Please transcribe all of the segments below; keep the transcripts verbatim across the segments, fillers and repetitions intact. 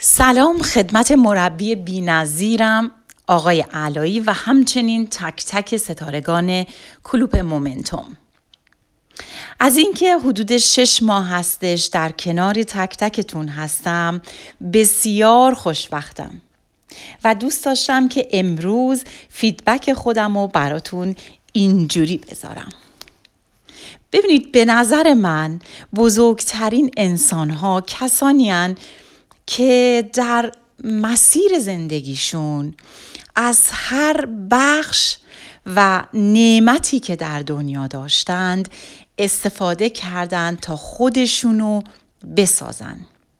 سلام خدمت مربی بی‌نظیرم آقای علایی و همچنین تک تک ستارگان کلوب مومنتوم. از اینکه حدود شش ماه هستش در کنار تک تکتون هستم بسیار خوشبختم و دوست داشتم که امروز فیدبک خودم رو براتون اینجوری بذارم. ببینید، به نظر من بزرگترین انسان‌ها کسانی هستند که در مسیر زندگیشون از هر بخش و نعمتی که در دنیا داشتند استفاده کردند تا خودشونو بسازن.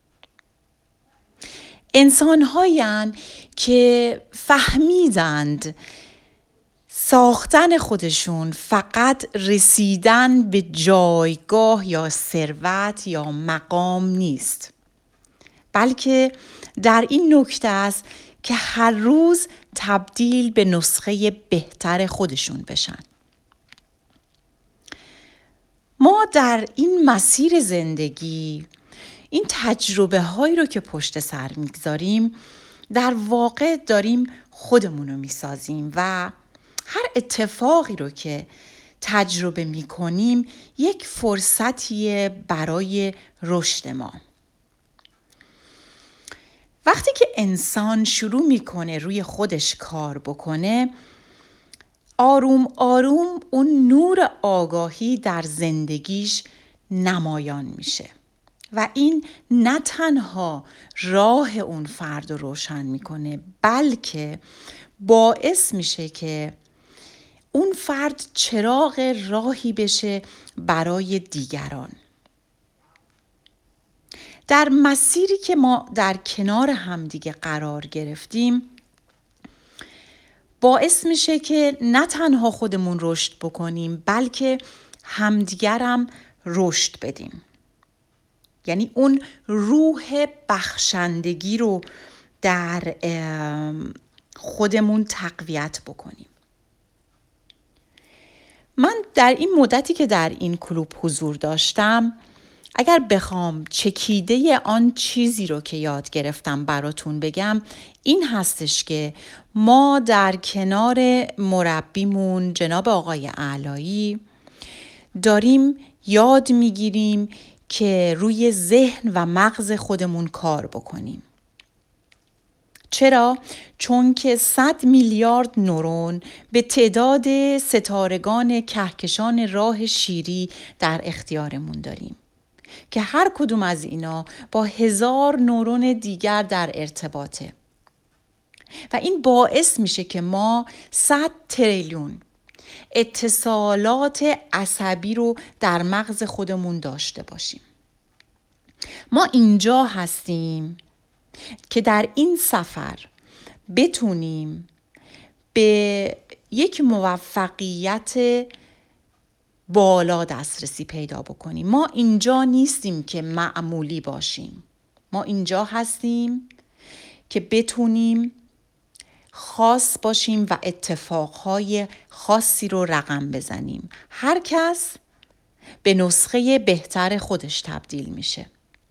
انسان‌هایی هستند که فهمیدند ساختن خودشون فقط رسیدن به جایگاه یا ثروت یا مقام نیست، بلکه در این نکته است که هر روز تبدیل به نسخه بهتر خودشون بشن. ما در این مسیر زندگی این تجربه هایی رو که پشت سر میگذاریم در واقع داریم خودمون رو میسازیم و هر اتفاقی رو که تجربه میکنیم یک فرصتیه برای رشد ما. وقتی که انسان شروع میکنه روی خودش کار بکنه، آروم آروم اون نور آگاهی در زندگیش نمایان میشه و این نه تنها راه اون فرد رو روشن میکنه، بلکه باعث میشه که اون فرد چراغ راهی بشه برای دیگران. در مسیری که ما در کنار همدیگه قرار گرفتیم باعث میشه که نه تنها خودمون رشد بکنیم بلکه همدیگرم رشد بدیم. یعنی اون روح بخشندگی رو در خودمون تقویت بکنیم. من در این مدتی که در این کلوب حضور داشتم، اگر بخوام چکیده آن چیزی رو که یاد گرفتم براتون بگم، این هستش که ما در کنار مربیمون جناب آقای علایی داریم یاد میگیریم که روی ذهن و مغز خودمون کار بکنیم. چرا؟ چون که صد میلیارد نورون به تعداد ستارگان کهکشان راه شیری در اختیارمون داریم که هر کدوم از اینا با هزار نورون دیگر در ارتباطه و این باعث میشه که ما صد تریلیون اتصالات عصبی رو در مغز خودمون داشته باشیم. ما اینجا هستیم که در این سفر بتونیم به یک موفقیت بالا دسترسی پیدا بکنیم. ما اینجا نیستیم که معمولی باشیم. ما اینجا هستیم که بتونیم خاص باشیم و اتفاقهای خاصی رو رقم بزنیم. هر کس به نسخه بهتر خودش تبدیل میشه.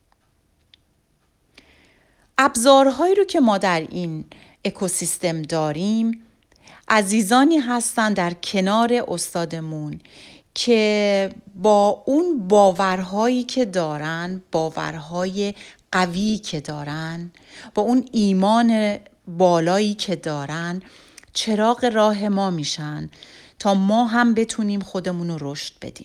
ابزارهایی رو که ما در این اکوسیستم داریم، عزیزانی هستن در کنار استادمون که با اون باورهایی که دارن، باورهای قوی که دارن، با اون ایمان بالایی که دارن، چراغ راه ما میشن تا ما هم بتونیم خودمون رو رشد بدیم.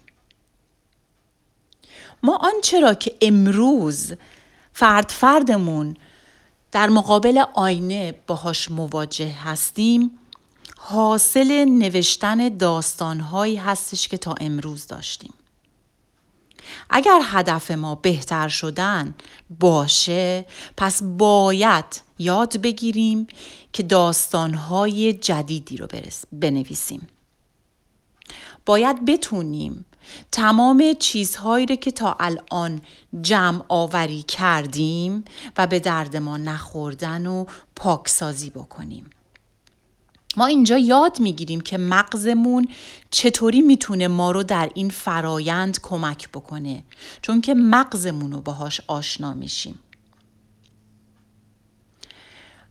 ما آنچه را که امروز فرد فردمون در مقابل آینه باهاش مواجه هستیم حاصل نوشتن داستانهایی هستش که تا امروز داشتیم. اگر هدف ما بهتر شدن باشه، پس باید یاد بگیریم که داستانهای جدیدی رو بنویسیم. باید بتونیم تمام چیزهایی رو که تا الان جمع آوری کردیم و به درد ما نخوردن و پاکسازی بکنیم. ما اینجا یاد میگیریم که مغزمون چطوری میتونه ما رو در این فرایند کمک بکنه، چون که مغزمون رو باهاش آشنا میشیم.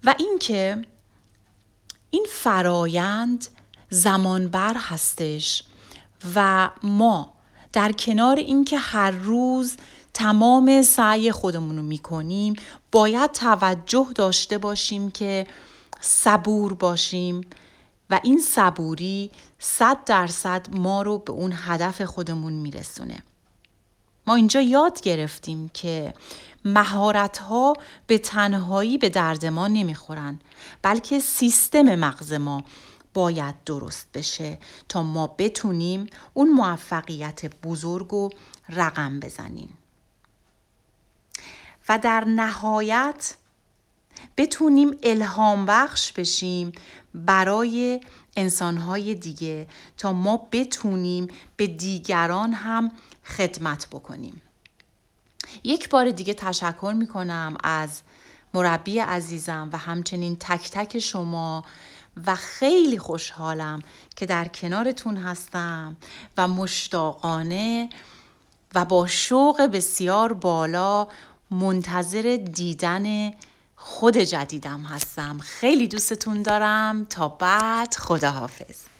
و اینکه این فرایند زمانبر هستش و ما در کنار اینکه هر روز تمام سعی خودمون رو میکنیم باید توجه داشته باشیم که صبور باشیم و این صبوری صد درصد ما رو به اون هدف خودمون میرسونه. ما اینجا یاد گرفتیم که مهارت‌ها به تنهایی به درد ما نمیخورن، بلکه سیستم مغز ما باید درست بشه تا ما بتونیم اون موفقیت بزرگ رو رقم بزنیم و در نهایت بتونیم الهام بخش بشیم برای انسان‌های دیگه تا ما بتونیم به دیگران هم خدمت بکنیم. یک بار دیگه تشکر میکنم از مربی عزیزم و همچنین تک تک شما و خیلی خوشحالم که در کنارتون هستم و مشتاقانه و با شوق بسیار بالا منتظر دیدن خود جدیدم هستم. خیلی دوستتون دارم. تا بعد، خداحافظ.